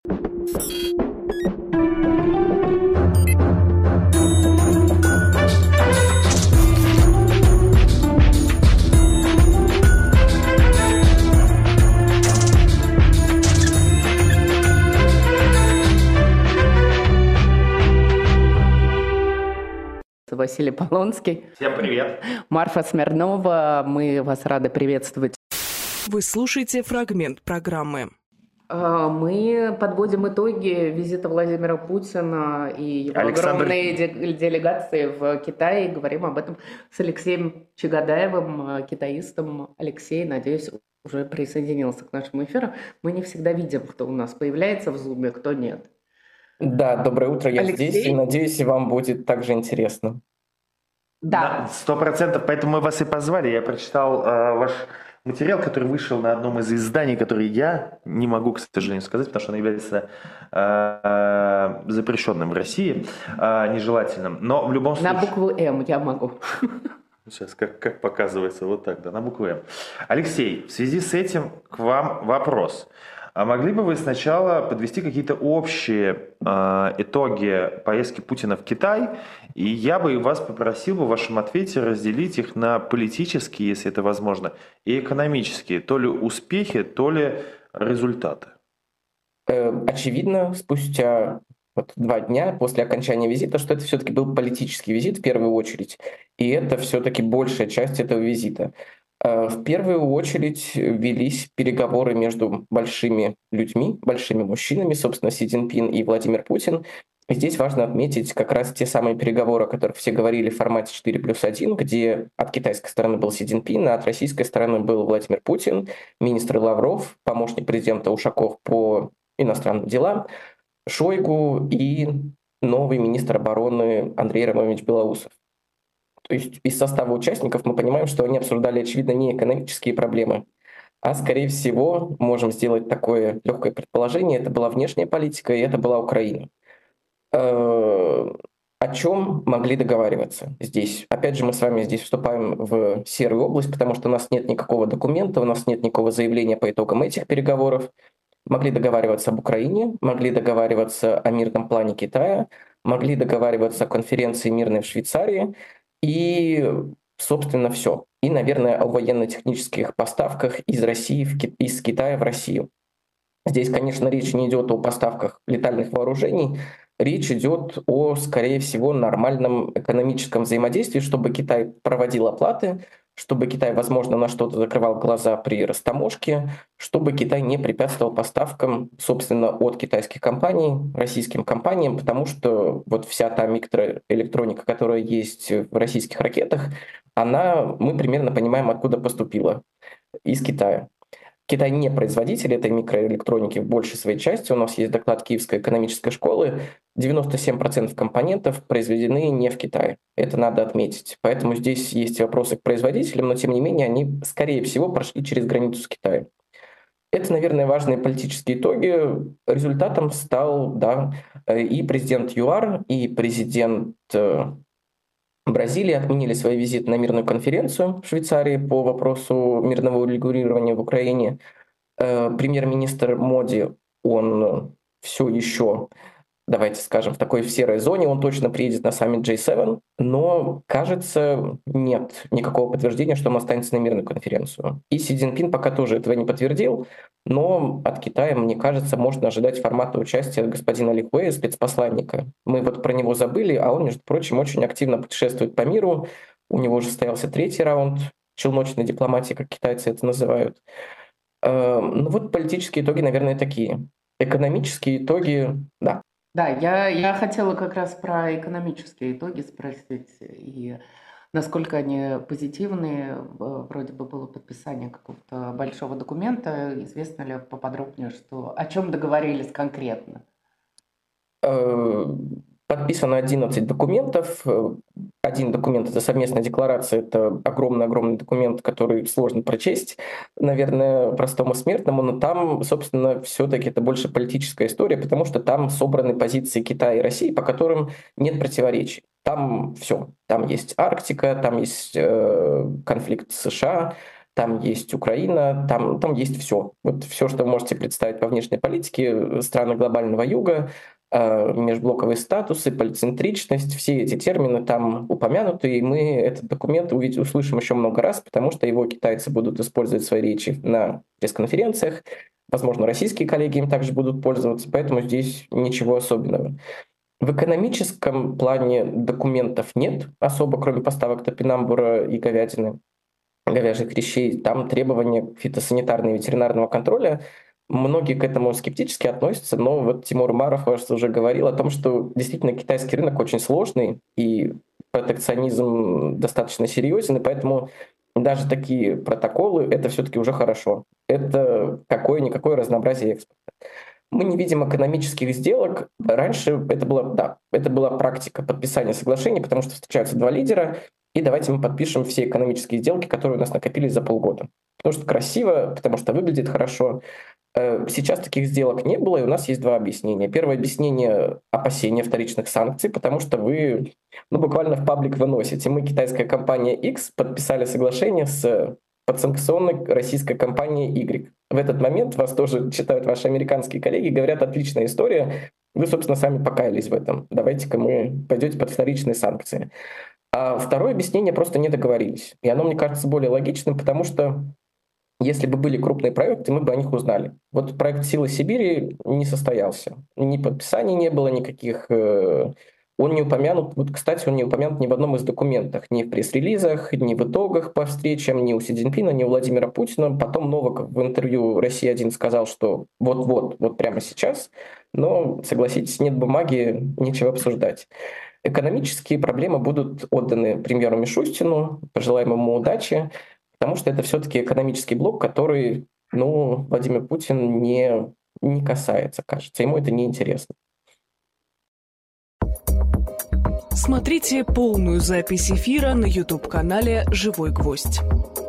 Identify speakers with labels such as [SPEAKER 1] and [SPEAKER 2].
[SPEAKER 1] Василий Полонский.
[SPEAKER 2] Всем привет.
[SPEAKER 1] Марфа Смирнова. Мы вас рады приветствовать.
[SPEAKER 3] Вы слушаете фрагмент программы.
[SPEAKER 1] Мы подводим итоги визита Владимира Путина и его огромной делегации в Китае. И говорим об этом с Алексеем Чагодаевым, китаистом. Алексей, надеюсь, уже присоединился к нашему эфиру. Мы не всегда видим, кто у нас появляется в Зуме, кто нет.
[SPEAKER 4] Да, доброе утро, я
[SPEAKER 1] Алексей?
[SPEAKER 4] здесь, и надеюсь, и вам будет также интересно.
[SPEAKER 1] Да.
[SPEAKER 2] 100%, поэтому мы вас и позвали. Я прочитал ваш материал, который вышел на одном из изданий, который я не могу, к сожалению, сказать, потому что он является запрещенным в России, нежелательным. Но в любом случае...
[SPEAKER 1] На букву «М» я могу.
[SPEAKER 2] Сейчас, как показывается, вот так, да, на букву «М». Алексей, в связи с этим к вам вопрос. А могли бы вы сначала подвести какие-то общие итоги поездки Путина в Китай? И я бы вас попросил в вашем ответе разделить их на политические, если это возможно, и экономические. То ли успехи, то ли результаты.
[SPEAKER 4] Очевидно, спустя 2 дня после окончания визита, что это все-таки был политический визит в первую очередь. И это все-таки большая часть этого визита. В первую очередь велись переговоры между большими людьми, большими мужчинами, собственно, Си Цзиньпин и Владимир Путин. Здесь важно отметить как раз те самые переговоры, о которых все говорили в формате 4+1, где от китайской стороны был Си Цзиньпин, а от российской стороны был Владимир Путин, министр Лавров, помощник президента Ушаков по иностранным делам, Шойгу и новый министр обороны Андрей Романович Белоусов. То есть из состава участников мы понимаем, что они обсуждали, очевидно, не экономические проблемы, а, скорее всего, можем сделать такое легкое предположение, это была внешняя политика и это была Украина. О чем могли договариваться здесь? Опять же, мы с вами здесь вступаем в серую область, потому что у нас нет никакого документа, у нас нет никакого заявления по итогам этих переговоров. Могли договариваться об Украине, могли договариваться о мирном плане Китая, могли договариваться о конференции мирной в Швейцарии, и, собственно, все. И, наверное, о военно-технических поставках из России из Китая в Россию. Здесь, конечно, речь не идет о поставках летальных вооружений, речь идет о, скорее всего, нормальном экономическом взаимодействии, чтобы Китай проводил оплаты, чтобы Китай, возможно, на что-то закрывал глаза при растаможке, чтобы Китай не препятствовал поставкам, собственно, от китайских компаний российским компаниям, потому что вот вся та микроэлектроника, которая есть в российских ракетах, мы примерно понимаем, откуда поступила, из Китая. Китай не производитель этой микроэлектроники в большей своей части. У нас есть доклад Киевской экономической школы. 97% компонентов произведены не в Китае. Это надо отметить. Поэтому здесь есть вопросы к производителям, но тем не менее они, скорее всего, прошли через границу с Китаем. Это, наверное, важные политические итоги. Результатом стал, и президент ЮАР, и президент Бразилии отменили свои визиты на мирную конференцию в Швейцарии по вопросу мирного урегулирования в Украине. Премьер-министр Моди, он все еще, давайте скажем, в такой серой зоне, он точно приедет на саммит G7, но, кажется, нет никакого подтверждения, что он останется на мирную конференцию. И Си Цзиньпин пока тоже этого не подтвердил, но от Китая, мне кажется, можно ожидать формата участия господина Ли Хуэя, спецпосланника. Мы вот про него забыли, а он, между прочим, очень активно путешествует по миру. У него уже состоялся 3-й раунд челночной дипломатии, как китайцы это называют. Ну вот политические итоги, наверное, такие. Экономические итоги, да.
[SPEAKER 1] Да, я хотела как раз про экономические итоги спросить, и насколько они позитивные. Вроде бы было подписание какого-то большого документа. Известно ли поподробнее, о чем договорились конкретно?
[SPEAKER 4] Подписано 11 документов. Один документ — это совместная декларация, это огромный-огромный документ, который сложно прочесть, наверное, простому смертному, но там, собственно, все-таки это больше политическая история, потому что там собраны позиции Китая и России, по которым нет противоречий. Там все. Там есть Арктика, там есть конфликт с США, там есть Украина, там есть все. Вот все, что вы можете представить по внешней политике, страны глобального юга, межблоковые статусы, полицентричность, все эти термины там упомянуты, и мы этот документ услышим еще много раз, потому что его китайцы будут использовать в своей речи на пресс-конференциях, возможно, российские коллеги им также будут пользоваться, поэтому здесь ничего особенного. В экономическом плане документов нет особо, кроме поставок топинамбура и говядины, говяжьих хрящей. Там требования фитосанитарного и ветеринарного контроля. Многие к этому скептически относятся, но вот Тимур Умаров уже говорил о том, что действительно китайский рынок очень сложный, и протекционизм достаточно серьезен, и поэтому даже такие протоколы — это все-таки уже хорошо. Это какое-никакое разнообразие экспорта. Мы не видим экономических сделок. Раньше это была практика подписания соглашений, потому что встречаются два лидера, и давайте мы подпишем все экономические сделки, которые у нас накопились за полгода. Потому что красиво, потому что выглядит хорошо. Сейчас таких сделок не было, и у нас есть два объяснения. Первое объяснение — опасения вторичных санкций, потому что вы буквально в паблик выносите. Мы, китайская компания X, подписали соглашение с подсанкционной российской компанией Y. В этот момент вас тоже читают ваши американские коллеги, говорят: отличная история, вы, собственно, сами покаялись в этом. Давайте-ка мы пойдете под вторичные санкции. А второе объяснение — просто не договорились. И оно, мне кажется, более логичным, потому что если бы были крупные проекты, мы бы о них узнали. Вот проект «Силы Сибири» не состоялся. Ни подписаний не было никаких. Он не упомянут, вот, кстати, он не упомянут ни в одном из документов, ни в пресс-релизах, ни в итогах по встречам, ни у Си Цзиньпина, ни у Владимира Путина. Потом Новаков в интервью «Россия-1» сказал, что вот прямо сейчас, но, согласитесь, нет бумаги, нечего обсуждать. Экономические проблемы будут отданы премьеру Мишустину, пожелаем ему удачи, потому что это все-таки экономический блок, который, Владимир Путин не касается, кажется, ему это неинтересно.
[SPEAKER 3] Смотрите полную запись эфира на YouTube-канале «Живой гвоздь».